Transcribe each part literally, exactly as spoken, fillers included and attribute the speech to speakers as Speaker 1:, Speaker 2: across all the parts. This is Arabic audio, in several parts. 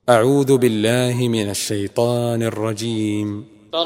Speaker 1: أعوذ بالله من الشيطان الرجيم.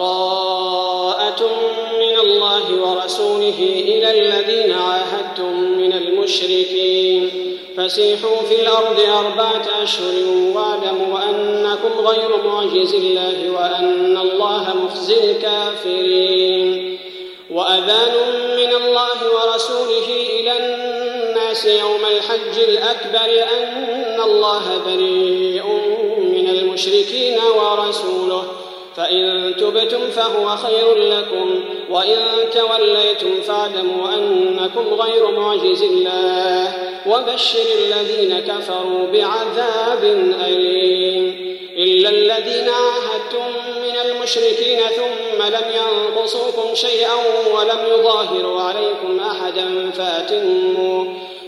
Speaker 2: براءة من الله ورسوله إلى الذين عاهدتم من المشركين فسيحوا في الأرض أربعة أشهر واعلموا أنكم غير معجز الله وأن الله مخزي الكافرين. وأذان من الله ورسوله إلى الناس يوم الحج الأكبر أن الله بريء من المشركين ورسوله فإن تبتم فهو خير لكم وإن توليتم فاعلموا أنكم غير معجز الله وبشر الذين كفروا بعذاب أليم. إلا الذين عاهدتم من المشركين ثم لم ينقصوكم شيئا ولم يظاهروا عليكم أحدا فأتموا,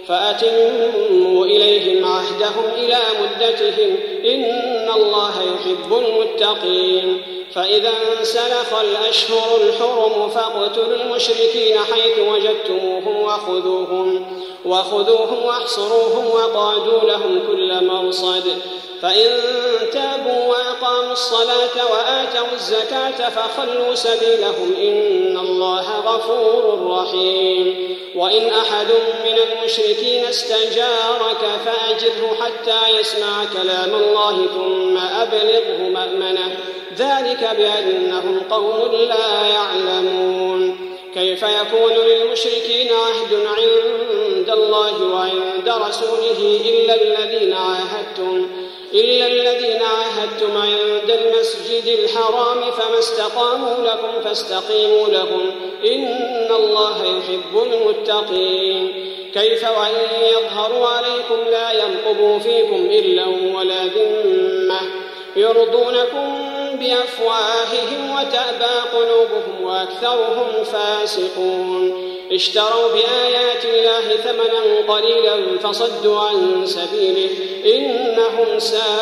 Speaker 2: فأتموا إليهم عهدهم إلى مدتهم إن الله يحب المتقين. فإذا انسلخ الأشهر الحرم فاقتلوا المشركين حيث وجدتموهم وخذوهم, وخذوهم واحصروهم وقعدوا لهم كل مرصد. فإن تابوا وأقاموا الصلاة وآتوا الزكاة فخلوا سبيلهم إن الله غفور رحيم. وإن أحد من المشركين استجارك فأجره حتى يسمع كلام الله ثم أبلغه مأمنه ذلك بأنهم قوم لا يعلمون. كيف يكون للمشركين عهد عند الله وعند رسوله إلا الذين عاهدتم إلا الذين عاهدتم عند المسجد الحرام فما استقاموا لكم فاستقيموا لهم إن الله يحب المتقين. كيف وإن يظهروا عليكم لا يرقبوا فيكم إلا ولا ذمة يرضونكم بأفواههم وتأبى قلوبهم وأكثرهم فاسقون. اشتروا بآيات الله ثمنا قليلا فصدوا عن سبيله إنهم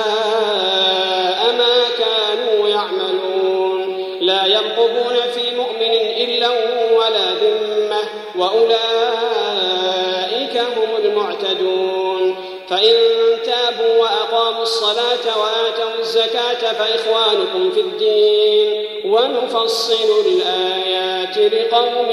Speaker 2: ساء ما كانوا يعملون. لا يرقبون في مؤمن إلا ولا ذمة وأولئك هم المعتدون. فإن تابوا وأقاموا الصلاة وآتوا الزكاة فإخوانكم في الدين ونفصل الآيات لقوم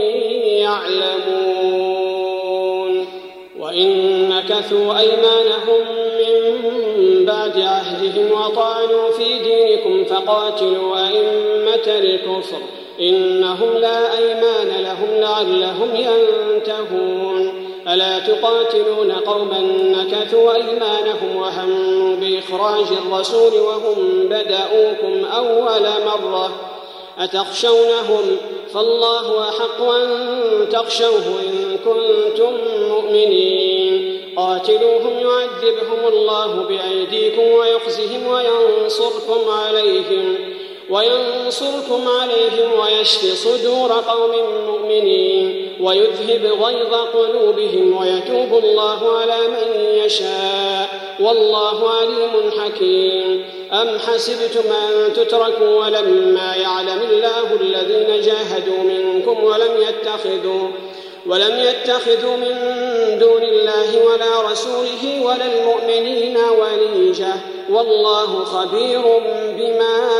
Speaker 2: يعلمون. وإن نكثوا أيمانهم من بعد عهدهم وطعنوا في دينكم فقاتلوا أئمة الكفر إنهم لا أيمان لهم لعلهم ينتهون. ألا تقاتلون قوما نكثوا أيمانهم وهموا بإخراج الرسول وهم بدأوكم أول مرة أتخشونهم فالله أحق أن تخشوه إن كنتم مؤمنين. قاتلوهم يعذبهم الله بأيديكم ويخزهم وينصركم عليهم وينصركم عليهم ويشفي صدور قوم مؤمنين ويذهب غيظ قلوبهم ويتوب الله على من يشاء والله عليم حكيم. أم حسبتم أن تتركوا ولما يعلم الله الذين جاهدوا منكم ولم يتخذوا ولم يتخذوا من دون الله ولا رسوله ولا المؤمنين وليجة والله خبير بما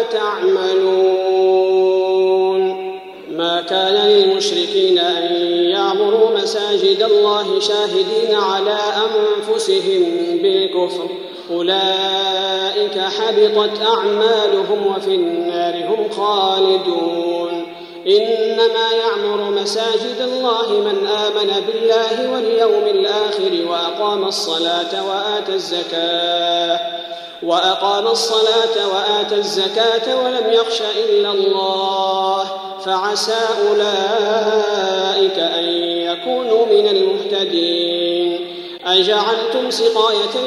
Speaker 2: تعملون. ما كان للمشركين أن يعمروا مساجد الله شاهدين على أنفسهم بالكفر أولئك حبطت أعمالهم وفي النار هم خالدون. إنما يعمر مساجد الله من آمن بالله واليوم الآخر وأقام الصلاة وآتى الزكاة وأقام الصلاة وآتى الزكاة ولم يخش إلا الله فعسى أولئك أن يكونوا من المهتدين. أجعلتم سقاية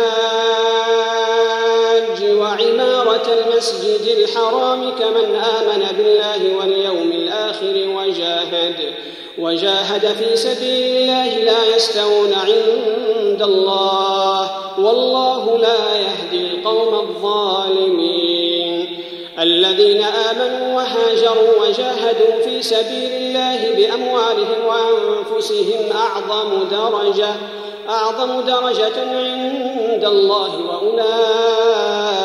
Speaker 2: الحاج وعمارة المسجد الحرام كمن آمن بالله واليوم الآخر وجاهد, وجاهد في سبيل الله لا يستوون عند الله والله لا يهدي القوم الظالمين. الذين آمنوا وهاجروا وجاهدوا في سبيل الله بأموالهم وأنفسهم أعظم درجة أعظم درجة عند الله وأولئك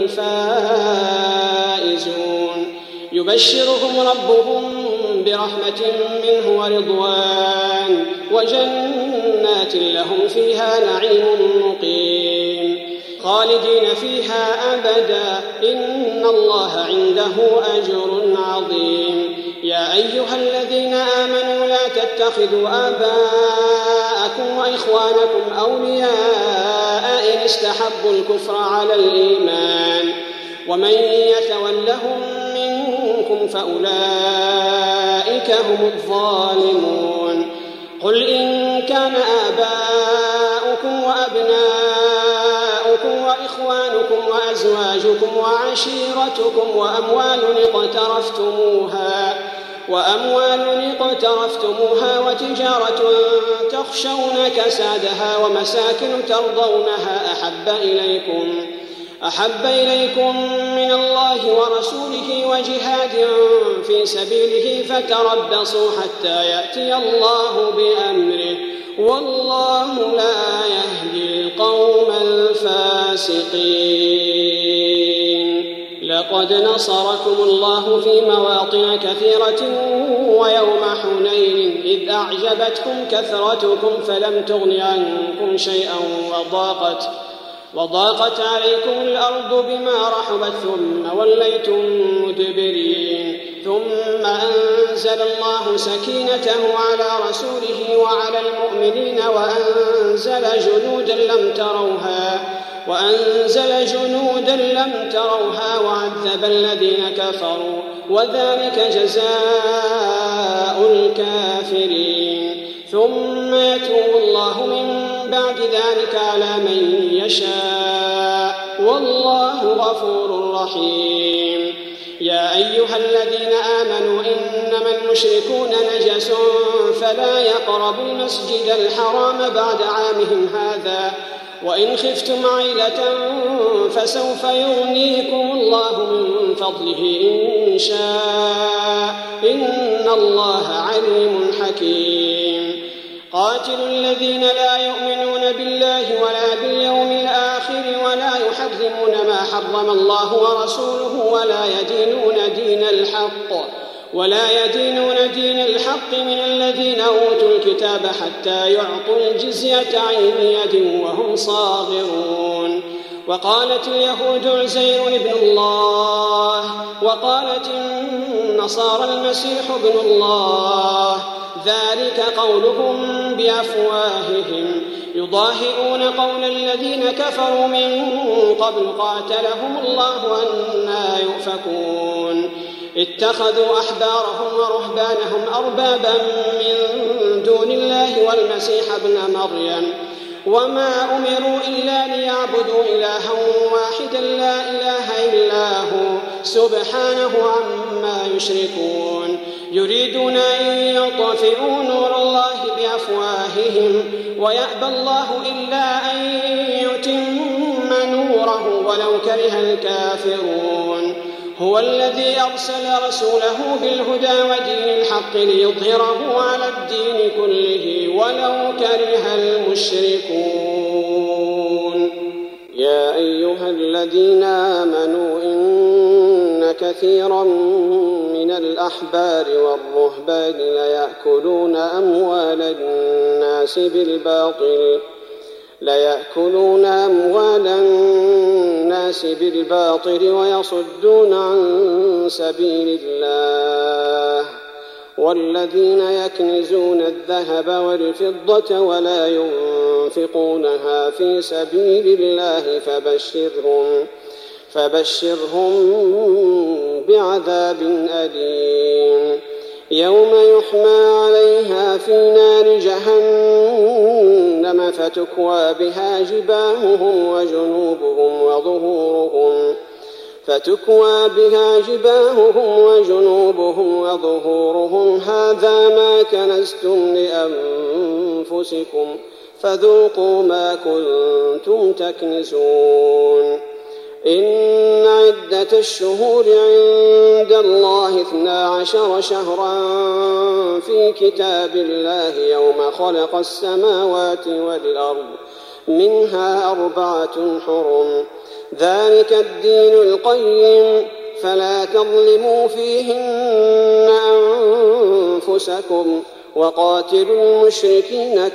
Speaker 2: الفائزون يبشرهم ربهم برحمة منه ورضوان وجنات لهم فيها نعيم مقيم خالدين فيها أبدا إن الله عنده أجر عظيم يا أيها الذين آمنوا لا تتخذوا آباءكم وإخوانكم أولياء إن استحبوا الكفر على الإيمان ومن يتولهم منكم فأولئك هم الظالمون قل إن كان آباؤكم وأبناؤكم وإخوانكم وأزواجكم وعشيرتكم وأموال اقترفتموها وأموال اقترفتموها وتجارة تخشون كسادها ومساكن ترضونها أحب إليكم أحب إليكم من الله ورسوله وجهاد في سبيله فتربصوا حتى يأتي الله بأمره والله لا يهدي القوم الفاسقين لقد نصركم الله في مواطن كثيرة ويوم حنين إذ أعجبتكم كثرتكم فلم تغن عنكم شيئا وضاقت وضاقت عليكم الأرض بما رحبت ثم وليتم مدبرين ثم أنزل الله سكينته على رسوله وعلى المؤمنين وأنزل جنودا لم تروها وأنزل جنودا لم تروها وعذب الذين كفروا وذلك جزاء الكافرين ثم يتوب الله من بعد ذلك على من يشاء والله غفور رحيم يا أيها الذين آمنوا إنما المشركون نجس فلا يقربوا المسجد الحرام بعد عامهم هذا وإن خفتم عيلة فسوف يغنيكم الله من فضله إن شاء إن الله عليم حكيم قاتلوا الذين لا يؤمنون بالله ولا باليوم الآخر ولا يحرمون ما حرم الله ورسوله ولا يدينون دين الحق ولا يدينون دين الحق من الذين أوتوا الكتاب حتى يعطوا الجزية عن يد وهم صاغرون وقالت اليهود عزير ابن الله وقالت النصارى المسيح ابن الله ذلك قولهم بأفواههم يضاهئون قول الذين كفروا من قبل قاتلهم الله أنى يؤفكون اتخذوا أحبارهم ورهبانهم أربابا من دون الله والمسيح ابن مريم وما أمروا إلا ليعبدوا إلها واحدا لا إله إلا هو سبحانه عما يشركون يريدون أن يطفئوا نور الله بأفواههم ويأبى الله إلا أن يتم نوره ولو كره الكافرون هو الذي أرسل رسوله بالهدى ودين الحق ليظهره على الدين كله ولو كره المشركون يا أيها الذين آمنوا إن كثيرا من الأحبار والرهبان ليأكلون أموال الناس بالباطل ليأكلون أموال الناس بالباطل ويصدون عن سبيل الله والذين يكنزون الذهب والفضة ولا ينفقونها في سبيل الله فبشرهم فبشرهم بعذاب أليم يوم يحمى عليها في نار جهنم فتكوى بها جباههم وجنوبهم وظهورهم فتكوى بها جباههم وجنوبهم وظهورهم هذا ما كنزتم لأنفسكم فذوقوا ما كنتم تكنزون إن عدة الشهور عند الله اثنا عشر شهرا في كتاب الله يوم خلق السماوات والأرض منها أربعة حرم ذلك الدين القيم فلا تظلموا فيهن أنفسكم وقاتلوا المشركين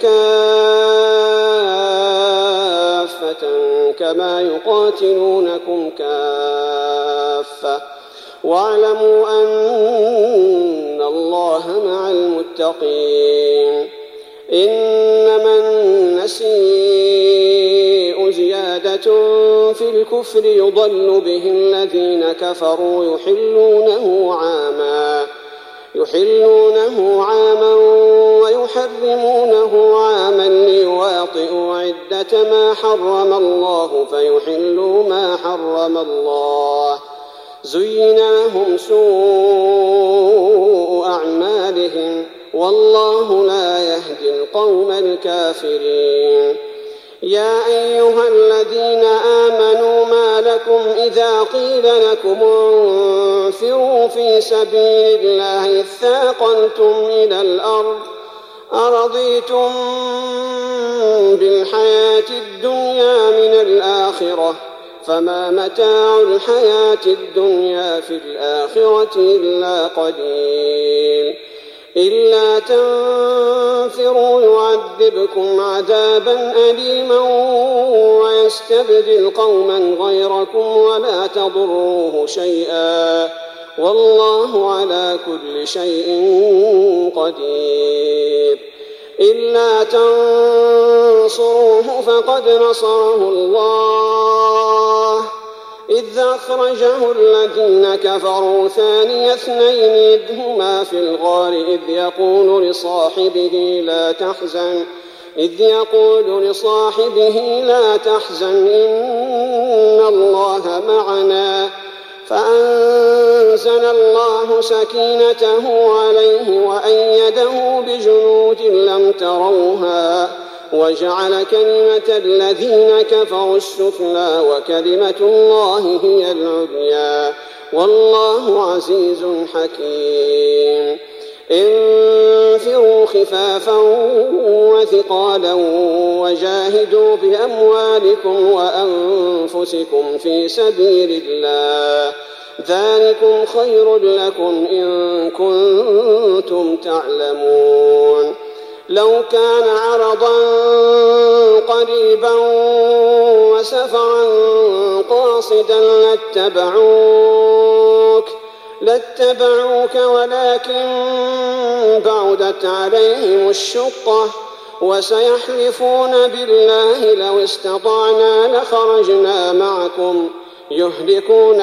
Speaker 2: كافة كما يقاتلونكم كافة واعلموا أن الله مع المتقين. إنما النسيء زيادة في الكفر يضل به الذين كفروا يحلونه عاما يحلونه عاما ويحرمونه عاما ليواطئوا عدة ما حرم الله فيحلوا ما حرم الله. زين لهم سوء أعمالهم والله لا يهدي القوم الكافرين. يا أيها الذين آمنوا ما لكم إذا قيل لكم انفروا في سبيل الله اثاقلتم إلى الأرض أرضيتم بالحياة الدنيا من الآخرة فما متاع الحياة الدنيا في الآخرة إلا قليل. إلا تنفروا يعذبكم عذابا أليما ويستبدل قوما غيركم ولا تضروه شيئا والله على كل شيء قدير. إلا تنصروه فقد نصره الله إذ أخرجه الذين كفروا ثاني اثنين إذ هما في الغار إذ يقول لصاحبه لا تحزن إذ يقول لصاحبه لا تحزن إن الله معنا فأنزل الله سكينته عليه وأيده بجنود لم تروها وجعل كلمة الذين كفروا السفلى وكلمة الله هي العليا والله عزيز حكيم. انفروا خفافا وثقالا وجاهدوا بأموالكم وأنفسكم في سبيل الله ذلكم خير لكم إن كنتم تعلمون. لو كان عرضا قريبا وسفرا قاصدا لاتبعوك لاتبعوك ولكن بعدت عليهم الشقة وسيحلفون بالله لو استطعنا لخرجنا معكم يهلكون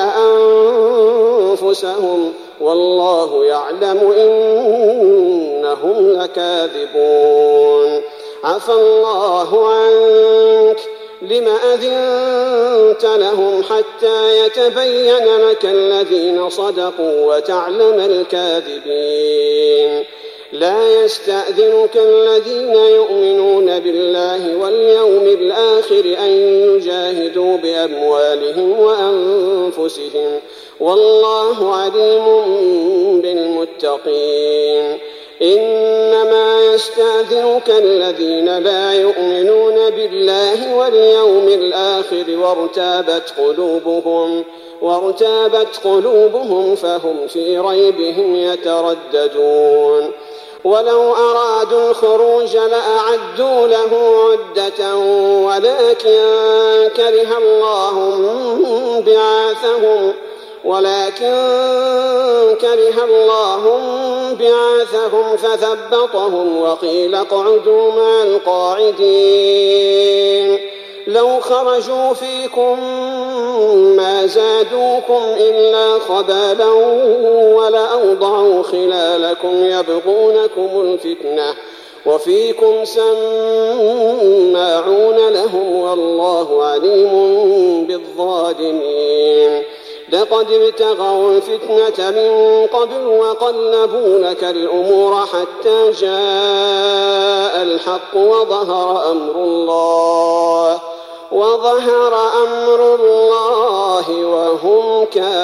Speaker 2: أنفسهم والله يعلم إنهم لكاذبون. عفى الله عنك لم أذنت لهم حتى يتبين لك الذين صدقوا وتعلم الكاذبين. لا يستأذنك الذين يؤمنون بالله واليوم الآخر أن يجاهدوا بأموالهم وأنفسهم والله عليم بالمتقين. إنما يستأذنك الذين لا يؤمنون بالله واليوم الآخر وارتابت قلوبهم وارتابت قلوبهم فهم في ريبهم يترددون. ولو أرادوا الخروج لأعدوا له عدة ولكن كره الله بعاثهم ولكن كره الله بعاثهم فثبطهم وقيل اقعدوا مع القاعدين. لو خرجوا فيكم ما زادوكم إلا خبالا ولأوضعوا خلالكم يبغونكم الفتنة وفيكم سماعون لهم والله عليم بالظالمين. لقد ابتغوا الفتنة من قبل وقلبوا لك الأمور حتى جاء الحق وظهر أمر الله وظهر أمر الله وهم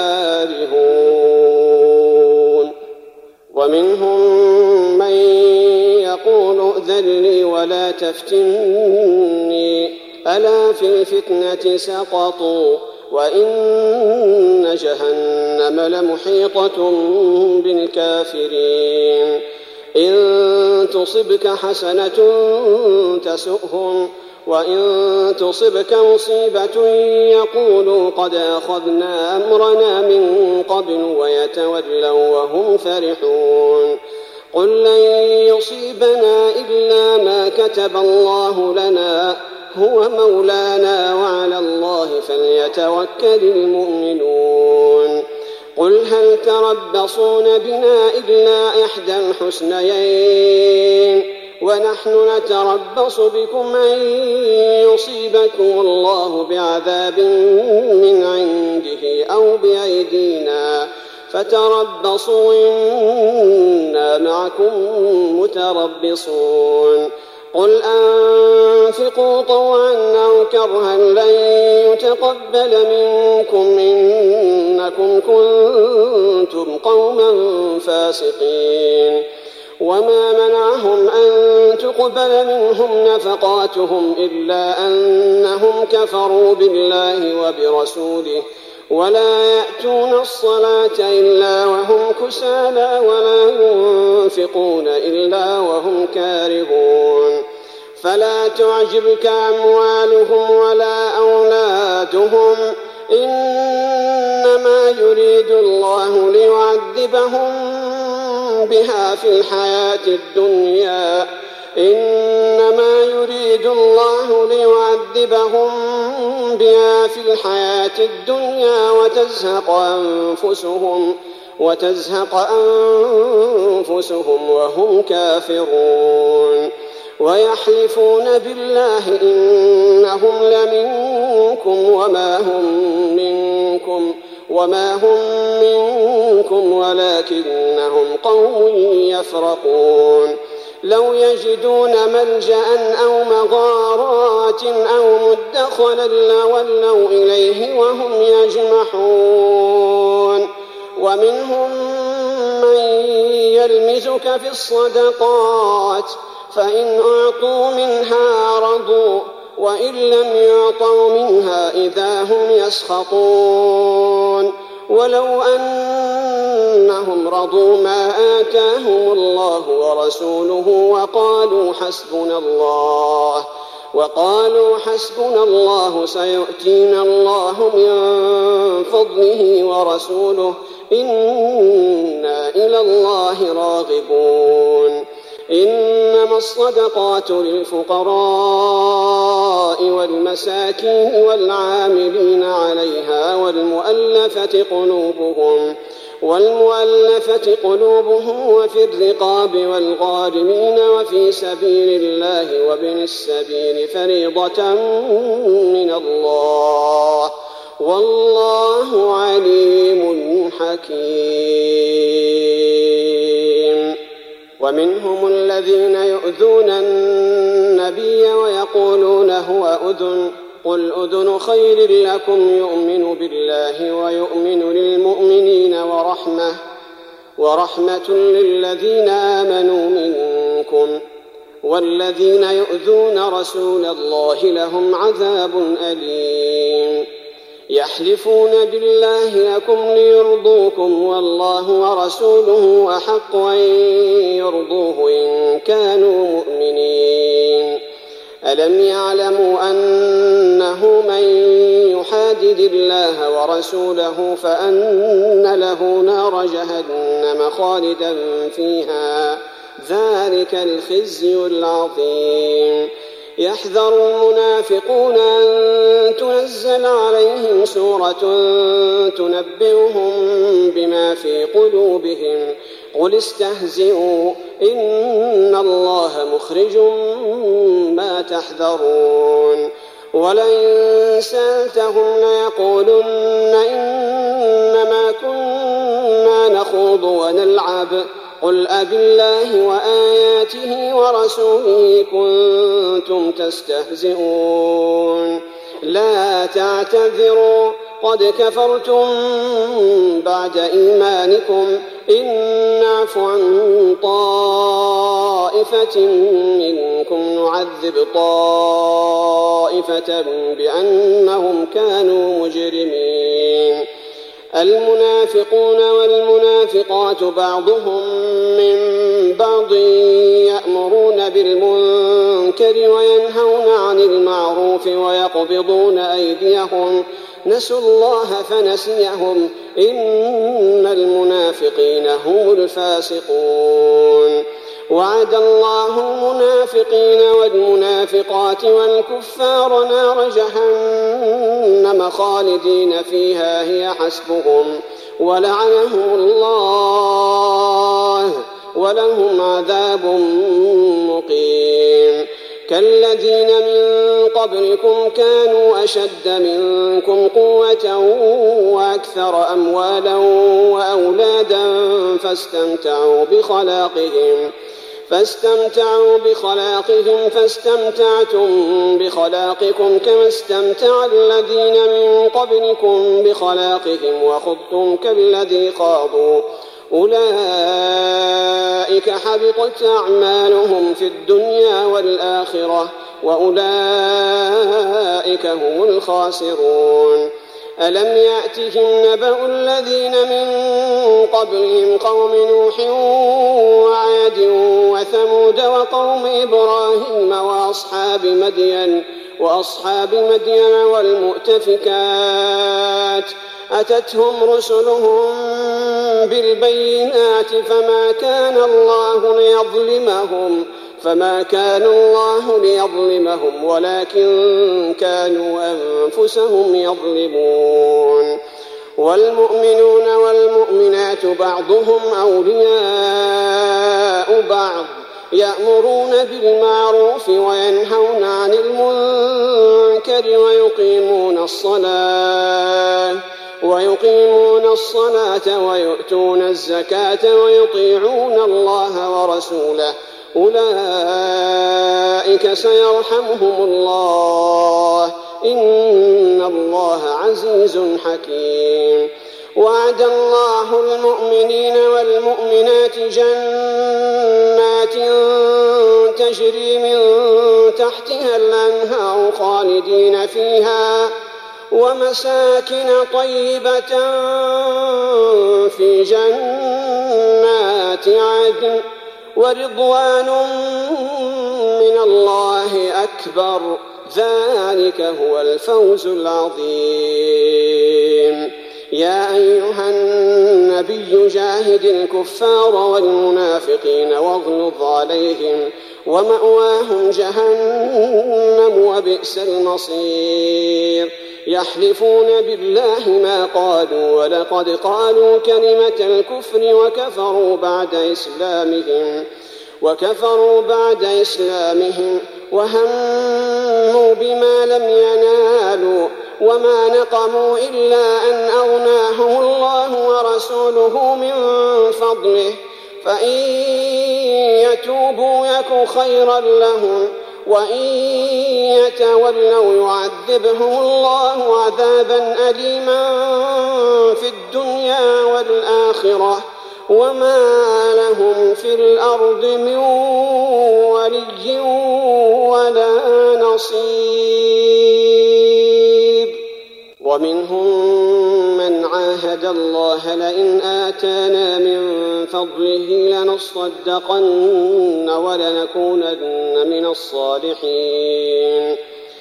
Speaker 2: كارهون. ومنهم من يقول ائذن لي ولا تفتني ألا في الفتنة سقطوا وإن جهنم لمحيطة بالكافرين إن تصبك حسنة تسؤهم وإن تصبك مصيبة يقولوا قد أخذنا أمرنا من قبل ويتولوا وهم فرحون قل لن يصيبنا إلا ما كتب الله لنا هو مولانا وعلى الله فليتوكل المؤمنون قل هل تربصون بنا إلا إحدى الحسنيين ونحن نتربص بكم أن يصيبكم الله بعذاب من عنده أو بأيدينا فتربصوا إنا معكم متربصون قل أنفقوا طوعا أو كرها لن يتقبل منكم إنكم كنتم قوما فاسقين وما منعهم أن تقبل منهم نفقاتهم إلا أنهم كفروا بالله وبرسوله ولا يأتون الصلاة إلا وهم كسالى ولا ينفقون إلا وهم كارهون فلا تعجبك أموالهم ولا أولادهم إنما يريد الله ليعذبهم بها في الحياة الدنيا إنما يريد الله ليعذبهم بها في الحياة الدنيا وتزهق أنفسهم وتزهق أنفسهم وهم كافرون ويحلفون بالله إنهم لمنكم وما هم منكم وما هم منكم ولكنهم قوم يفرقون لو يجدون ملجأ أو مغارات أو مدخلا لولوا إليه وهم يجمحون ومنهم من يلمزك في الصدقات فإن أعطوا منها رضوا وإن لم يعطوا منها إذا هم يسخطون ولو أنهم رضوا ما آتاهم الله ورسوله وقالوا حسبنا الله وقالوا حسبنا الله سيؤتينا الله من فضله ورسوله إنا إلى الله راغبون إنما الصدقات للفقراء والمساكين والعاملين عليها والمؤلفة قلوبهم والمؤلفة قلوبهم وفي الرقاب والغارمين وفي سبيل الله وابن السبيل فريضة من الله والله عليم حكيم ومنهم الذين يؤذون النبي ويقولون هو أذن قل أذن خير لكم يؤمن بالله ويؤمن للمؤمنين ورحمة ورحمة للذين آمنوا منكم والذين يؤذون رسول الله لهم عذاب أليم يحلفون بالله لكم ليرضوكم والله ورسوله أحق أن يرضوه إن كانوا مؤمنين ألم يعلموا أنه من يحادد الله ورسوله فأن له نار جهنم خالدا فيها ذلك الخزي العظيم يحذر المنافقون أن تنزل عليهم سورة تنبئهم بما في قلوبهم قل استهزئوا إن الله مخرج ما تحذرون ولئن سألتهم ليقولن إنما كنا نخوض ونلعب قل أبالله وآياته ورسوله كنتم تستهزئون لا تعتذروا قد كفرتم بعد إيمانكم إن نعف عن طائفة منكم نعذب طائفة بأنهم كانوا مجرمين. المنافقون والمنافقات بعضهم من بعض يأمرون بالمنكر وينهون عن المعروف ويقبضون أيديهم نسوا الله فنسيهم إن المنافقين هم الفاسقون. وعد الله المنافقين والمنافقات والكفار نار جهنم خالدين فيها هي حسبهم ولعنهم الله ولهم عذاب مقيم. كالذين من قبلكم كانوا أشد منكم قوة وأكثر أموالا وأولادا فاستمتعوا بخلاقهم فاستمتعوا بخلاقهم فاستمتعتم بخلاقكم كما استمتع الذين من قبلكم بخلاقهم وخضتم كالذي خاضوا أولئك حبطت أعمالهم في الدنيا والآخرة وأولئك هم الخاسرون. ألم يأتهم نبأ الذين من قبلهم قوم نوح وعاد وثمود وقوم إبراهيم وأصحاب مدين وأصحاب مدين والمؤتفكات أتتهم رسلهم بالبينات فما كان الله ليظلمهم فما كان الله ليظلمهم ولكن كانوا أنفسهم يظلمون. والمؤمنون والمؤمنات بعضهم أولياء بعض يأمرون بالمعروف وينهون عن المنكر ويقيمون الصلاة ويقيمون الصلاة ويؤتون الزكاة ويطيعون الله ورسوله أولئك سيرحمهم الله إن الله عزيز حكيم. وعد الله المؤمنين والمؤمنات جنات تجري من تحتها الأنهار خالدين فيها ومساكن طيبة في جنات عدن ورضوان من الله أكبر ذلك هو الفوز العظيم. يا أيها النبي جاهد الكفار والمنافقين واغلظ عليهم ومأواهم جهنم وبئس المصير. يحلفون بالله ما قالوا ولقد قالوا كلمة الكفر وكفروا بعد إسلامهم وكفروا بعد إسلامهم وهموا بما لم ينالوا وما نقموا إلا أن أغناهم الله ورسوله من فضله فإن يتوبوا يك خيرا لهم وإن يتولوا يعذبهم الله عذابا أليما في الدنيا والآخرة وما لهم في الأرض من ولي ولا نصير. ومنهم من عاهد الله لئن آتانا من فضله لنصدقن ولنكونن من الصالحين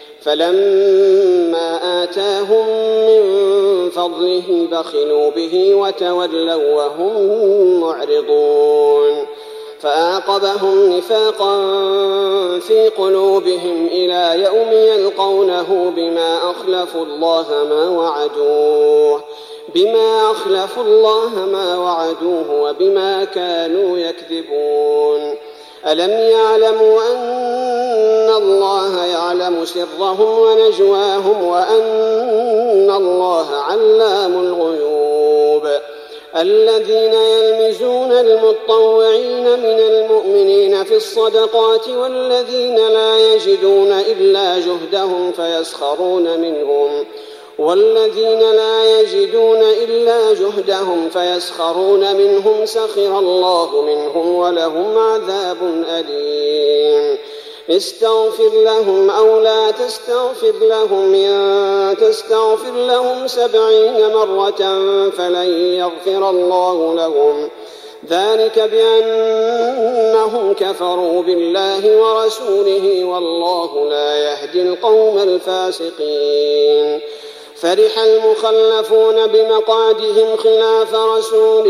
Speaker 2: فلما آتاهم من فضله بخلوا به وتولوا وهم معرضون فأعقبهم نفاقا في قلوبهم إلى يوم يلقونه بما أخلفوا الله ما وعدوه بما أخلفوا الله ما وعدوه وبما كانوا يكذبون. ألم يعلموا أن الله يعلم سرهم ونجواهم وأن الله علام الغيوب. الذين يلمزون المتطوعين من المؤمنين في الصدقات والذين لا يجدون إلا جهدهم فيسخرون منهم والذين لا يجدون إلا جهدهم فيسخرون منهم سخر الله منهم ولهم عذاب أليم استغفر لهم أو لا تستغفر لهم إن تستغفر لهم سبعين مرة فلن يغفر الله لهم ذلك بأنهم كفروا بالله ورسوله والله لا يهدي القوم الفاسقين فرح المخلفون بمقعدهم خلاف رسول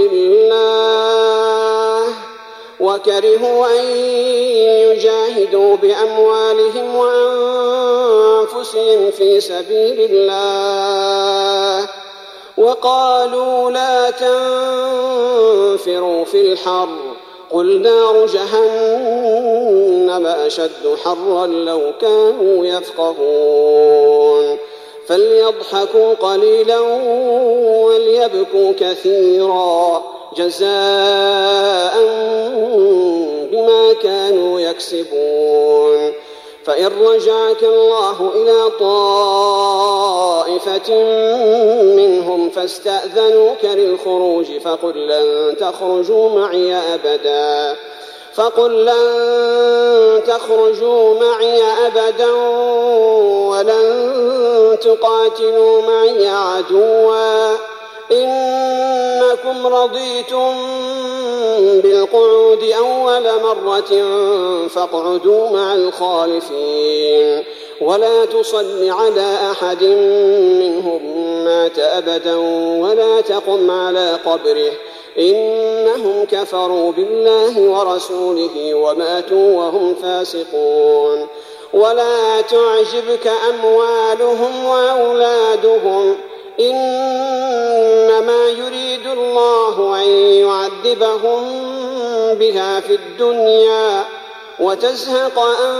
Speaker 2: الله وكرهوا أن يجاهدوا بأموالهم وأنفسهم في سبيل الله وقالوا لا تنفروا في الحر قل نار جهنم أشد حرا لو كانوا يفقهون فليضحكوا قليلا وليبكوا كثيرا جزاء بما كانوا يكسبون فإن رجعك الله إلى طائفة منهم فاستأذنوك للخروج فقل لن تخرجوا معي أبدا فقل لن تخرجوا معي أبدا ولن تقاتلوا معي عدوا إنكم رضيتم بالقعود أول مرة فاقعدوا مع الخالفين ولا تصل على أحد منهم مات أبدا ولا تقم على قبره إنهم كفروا بالله ورسوله وماتوا وهم فاسقون ولا تعجبك أموالهم وأولادهم إنما يريد الله أن يعذبهم بها في الدنيا وتزهق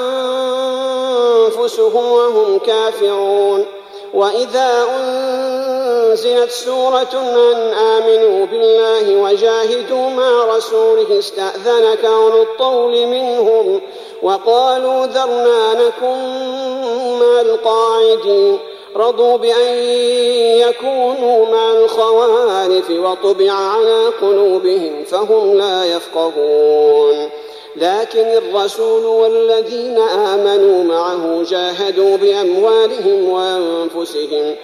Speaker 2: أنفسهم وهم كافرون وإذا أنزلت سورة أن آمنوا بالله وجاهدوا مع رسوله استأذنك أولو الطول منهم وقالوا ذرنا نكن مع القاعدين رضوا بأن يكونوا مع الخوالف وطبع على قلوبهم فهم لا يفقهون لكن الرسول والذين آمنوا معه جاهدوا بأموالهم وأنفسهم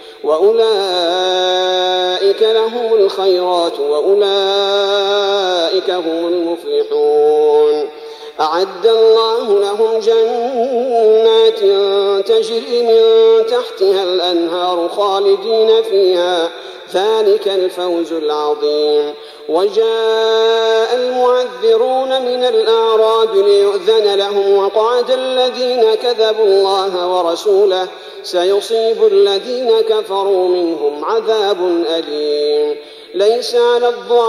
Speaker 2: وأولئك لهم الخيرات وأولئك هم المفلحون أعد الله لهم جنات تجري من تحتها الأنهار خالدين فيها ذلك الفوز العظيم وجاء المعذرون من الأعراب ليؤذن لهم وقعد الذين كذبوا الله ورسوله سيصيب الذين كفروا منهم عذاب أليم ليس على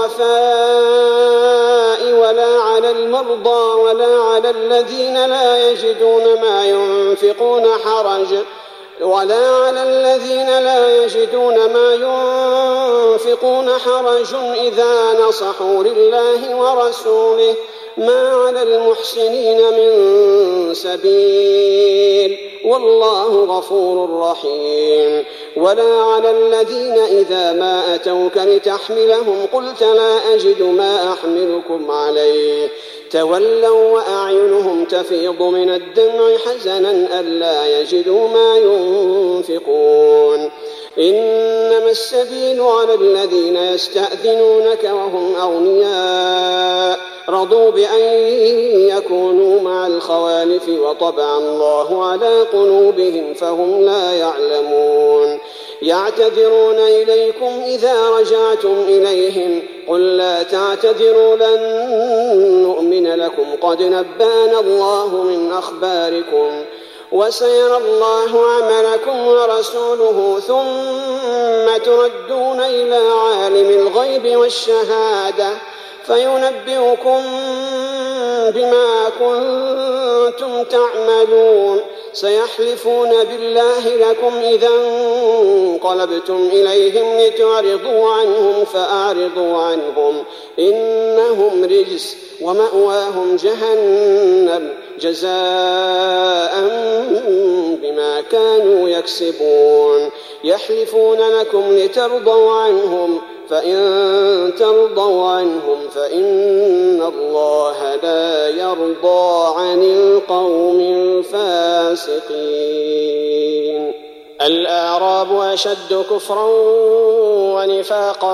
Speaker 2: الضعفاء ولا على المرضى ولا على الذين لا يجدون ما ينفقون حرج ولا على الذين لا يجدون ما ينفقون حرج إذا نصحوا لله ورسوله ما على المحسنين من سبيل والله غفور رحيم ولا على الذين إذا ما أتوك لتحملهم قلت لا أجد ما أحملكم عليه تولوا وأعينهم تفيض من الدمع حزنا ألا يجدوا ما ينفقون إنما السبيل على الذين يستأذنونك وهم أغنياء رضوا بأن يكونوا مع الخوالف وطبع الله على قلوبهم فهم لا يعلمون يعتذرون إليكم إذا رجعتم إليهم قل لا تعتذروا لن نؤمن لكم قد نبأنا الله من أخباركم وسيرى الله عملكم ورسوله ثم تردون إلى عالم الغيب والشهادة فينبئكم بما كنتم تعملون سيحلفون بالله لكم إذا انقلبتم إليهم لتعرضوا عنهم فأعرضوا عنهم إنهم رجس ومأواهم جهنم جزاء بما كانوا يكسبون يحلفون لكم لترضوا عنهم، فإن ترضوا عنهم فإن الله لا يرضى عن القوم الفاسقين. الأعراب أشد كفرا ونفاقا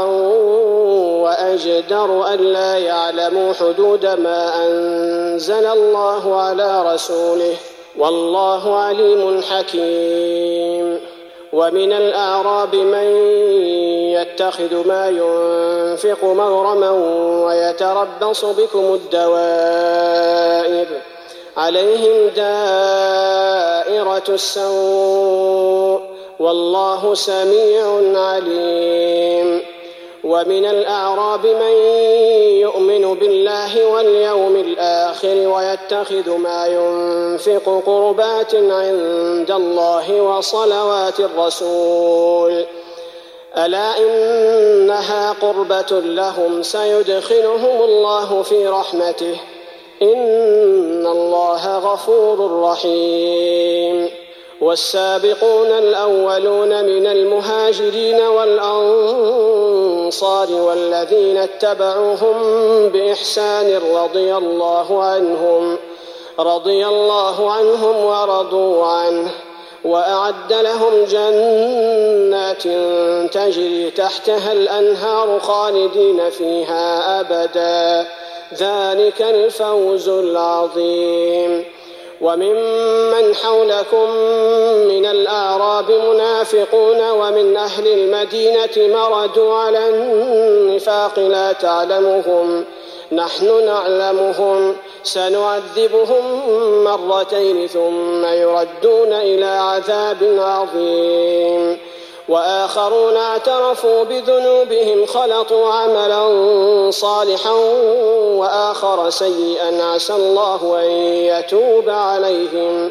Speaker 2: وأجدر ألا يعلموا حدود ما أنزل الله على رسوله، والله عليم حكيم. ومن الأعراب من يتخذ ما ينفق مغرما ويتربص بكم الدوائر، عليهم دائرة السوء، والله سميع عليم. ومن الأعراب من يؤمن بالله واليوم الآخر ويتخذ ما ينفق قربات عند الله وصلوات الرسول، ألا إنها قربة لهم سيدخلهم الله في رحمته، إن الله غفور رحيم. والسابقون الأولون من المهاجرين والأنصار والذين اتبعوهم بإحسان رضي الله عنهم رضي الله عنهم ورضوا عنه، وأعد لهم جنات تجري تحتها الأنهار خالدين فيها أبدا، ذلك الفوز العظيم. وممن حولكم من الأعراب منافقون ومن أهل المدينة مردوا على النفاق لا تعلمهم، نحن نعلمهم، سنعذبهم مرتين ثم يردون إلى عذاب عظيم. وآخرون اعترفوا بذنوبهم خلطوا عملا صالحا وآخر سيئا عسى الله أن يتوب عليهم،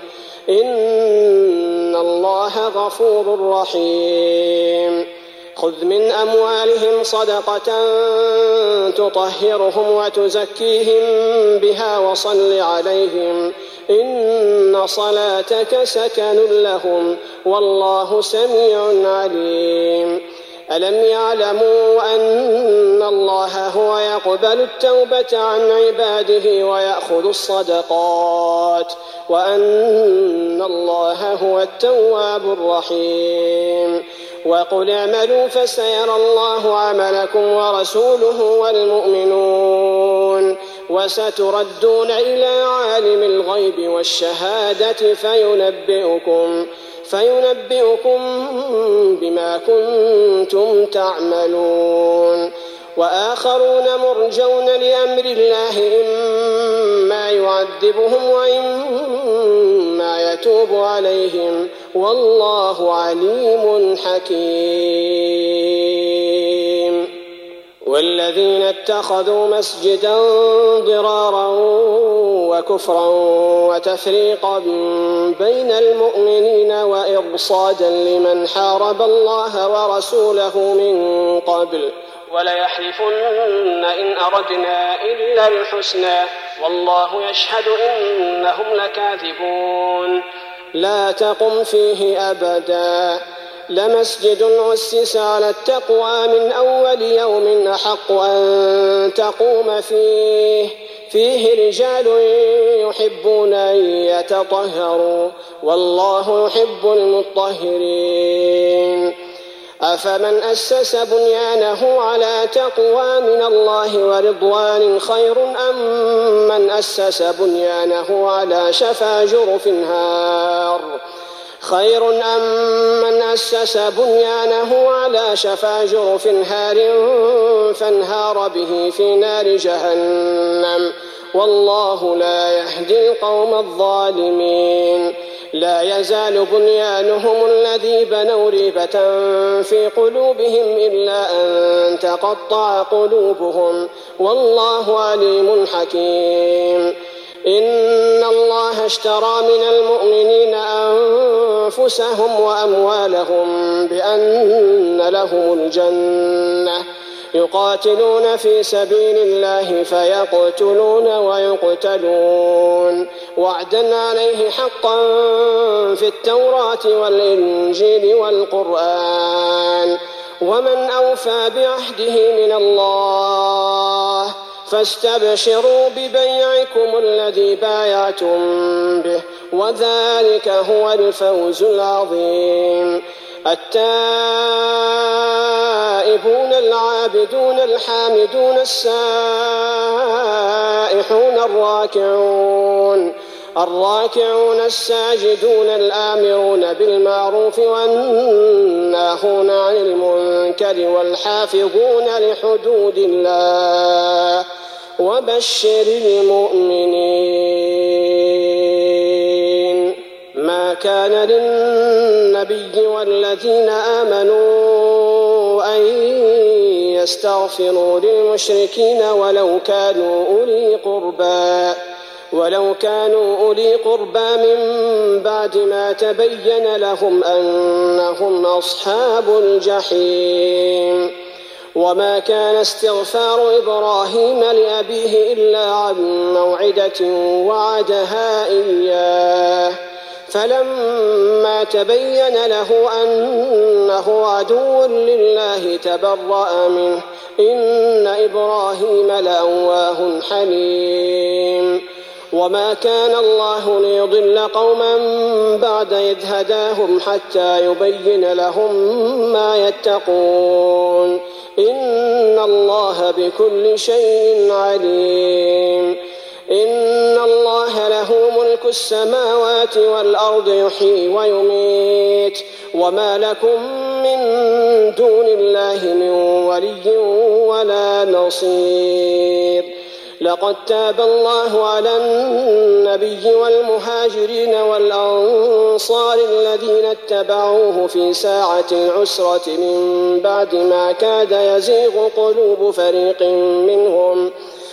Speaker 2: إن الله غفور رحيم. خذ من أموالهم صدقة تطهرهم وتزكيهم بها وصل عليهم، إن صلاتك سكن لهم، والله سميع عليم. ألم يعلموا أن الله هو يقبل التوبة عن عباده ويأخذ الصدقات، وأن الله هو التواب الرحيم. وقل اعملوا فسيرى الله عملكم ورسوله والمؤمنون، وستردون إلى عالم الغيب والشهادة فينبئكم فينبئكم بما كنتم تعملون. وآخرون مرجون لأمر الله، إما يعذبهم وإما يتوب عليهم، والله عليم حكيم. والذين اتخذوا مسجدا ضرارا وكفرا وتفريقا بين المؤمنين وإرصادا لمن حارب الله ورسوله من قبل وليحلفن إن أردنا إلا الحسنى والله يشهد إنهم لكاذبون. لا تقم فيه أبدا، لمسجد أسس على التقوى من أول يوم أحق أن تقوم فيه فيه رجال يحبون أن يتطهروا، والله يحب المطهرين. أفمن أسس بنيانه على تقوى من الله ورضوان خير أم من أسس بنيانه على شفا جرف هار خير أم من أسس بنيانه على شفا جرف هار فانهار به في نار جهنم، والله لا يهدي القوم الظالمين. لا يزال بنيانهم الذي بنوا ريبة في قلوبهم إلا أن تقطع قلوبهم، والله عليم حكيم. إن الله اشترى من المؤمنين أنفسهم وأموالهم بأن لهم الجنة يقاتلون في سبيل الله فيقتلون ويقتلون وعدا عليه حقا في التوراة والإنجيل والقرآن ومن أوفى بعهده من الله فاستبشروا ببيعكم الذي بايعتم به وذلك هو الفوز العظيم. التائبون العابدون الحامدون السائحون الراكعون الراكعون الساجدون الآمرون بالمعروف والناهون عن المنكر والحافظون لحدود الله وبشر المؤمنين. ما كان للنبي والذين آمنوا أن يستغفروا للمشركين ولو كانوا أولي قربى ولو كانوا أولي قربى من بعد ما تبين لهم أنهم أصحاب الجحيم. وما كان استغفار إبراهيم لأبيه إلا عن موعدة وعدها إياه فلما تبين له أنه عدو لله تبرأ منه إن إبراهيم لأواه حليم. وما كان الله ليضل قوما بعد إذ هداهم حتى يبين لهم ما يتقون إن الله بكل شيء عليم. إن الله له ملك السماوات والأرض يحيي ويميت وما لكم من دون الله من ولي ولا نصير. لقد تاب الله على النبي والمهاجرين والأنصار الذين اتبعوه في ساعة العسرة من بعد ما كاد يزيغ قلوب فريق منهم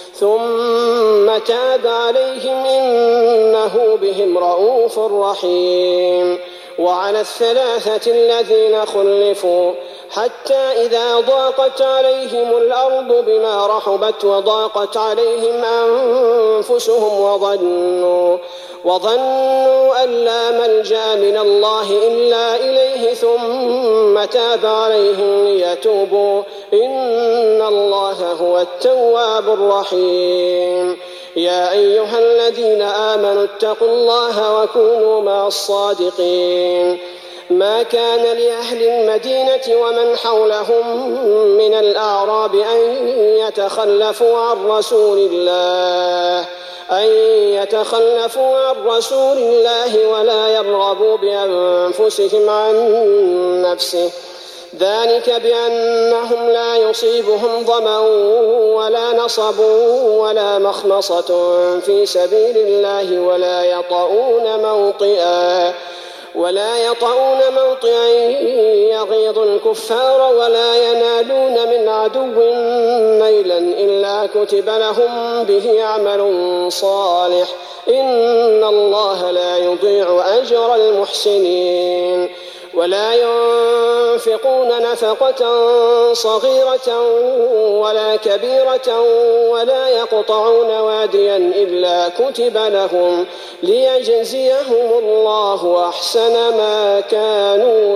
Speaker 2: ثم تاب عليهم إنه بهم رءوف رحيم. وعلى الثلاثة الذين خلفوا حتى إذا ضاقت عليهم الأرض بما رحبت وضاقت عليهم أنفسهم وظنوا وظنوا أن لا ملجأ من الله إلا إليه ثم تاب عليهم ليتوبوا إن الله هو التواب الرحيم. يا أيها الذين آمنوا اتقوا الله وكونوا مع الصادقين. ما كان لأهل المدينة ومن حولهم من الأعراب أن يتخلفوا عن رسول الله أن يتخلفوا عن رسول الله ولا يرغبوا بأنفسهم عن نفسه ذلك بأنهم لا يصيبهم ظمأ ولا نصب ولا مخمصة في سبيل الله ولا يطؤون موطئا ولا يطؤون موطئا يغيظ الكفار ولا ينالون من عدو نيلا إلا كتب لهم به عمل صالح إن الله لا يضيع أجر المحسنين. ولا ينفقون نفقة صغيرة ولا كبيرة ولا يقطعون واديا إلا كتب لهم ليجزيهم الله أحسن ما كانوا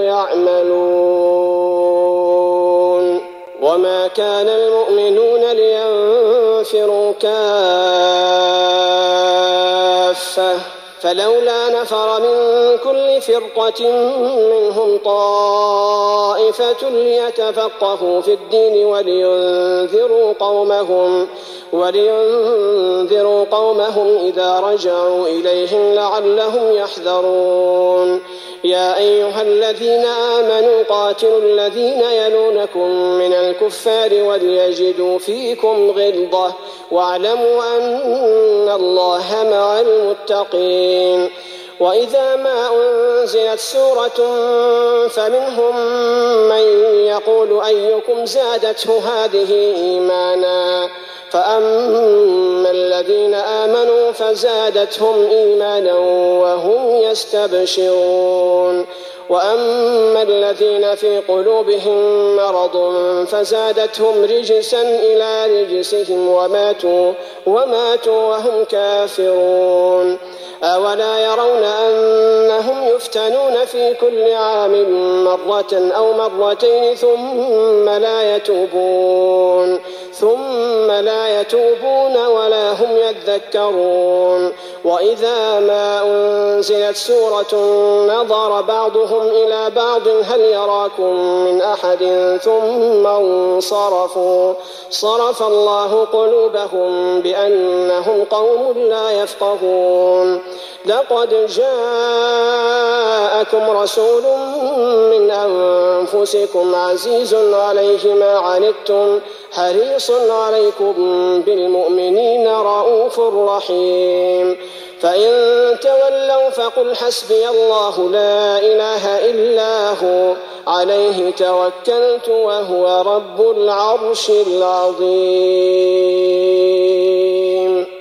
Speaker 2: يعملون. وما كان المؤمنون لينفروا كافة فلولا نفر من كل فرقة منهم طائفة ليتفقهوا في الدين ولينذروا قومهم ولينذروا قومهم إذا رجعوا إليهم لعلهم يحذرون. يا أيها الذين آمنوا قاتلوا الذين يلونكم من الكفار وليجدوا فيكم غلظة واعلموا أن الله مع المتقين. وإذا ما أنزلت سورة فمنهم من يقول أيكم زادته هذه إيمانا فأما الذين آمنوا فزادتهم إيمانا وهم يستبشرون. وأما الذين في قلوبهم مرض فزادتهم رجسا إلى رجسهم وماتوا, وماتوا وهم كافرون. أولا يرون أنهم يفتنون في كل عام مرة أو مرتين ثم لا يتوبون ثم لا يتوبون ولا هم يذكرون. وإذا ما أنزلت سورة نظر بعضهم إلى بعض هل يراكم من أحد ثم انصرفوا صرف الله قلوبهم بأنهم قوم لا يفقهون. لقد جاءكم رسول من أنفسكم عزيز عليه ما عنتم حريص عليكم بالمؤمنين رؤوف رحيم. فإن تولوا فقل حسبي الله لا إله إلا هو عليه توكلت وهو رب العرش العظيم.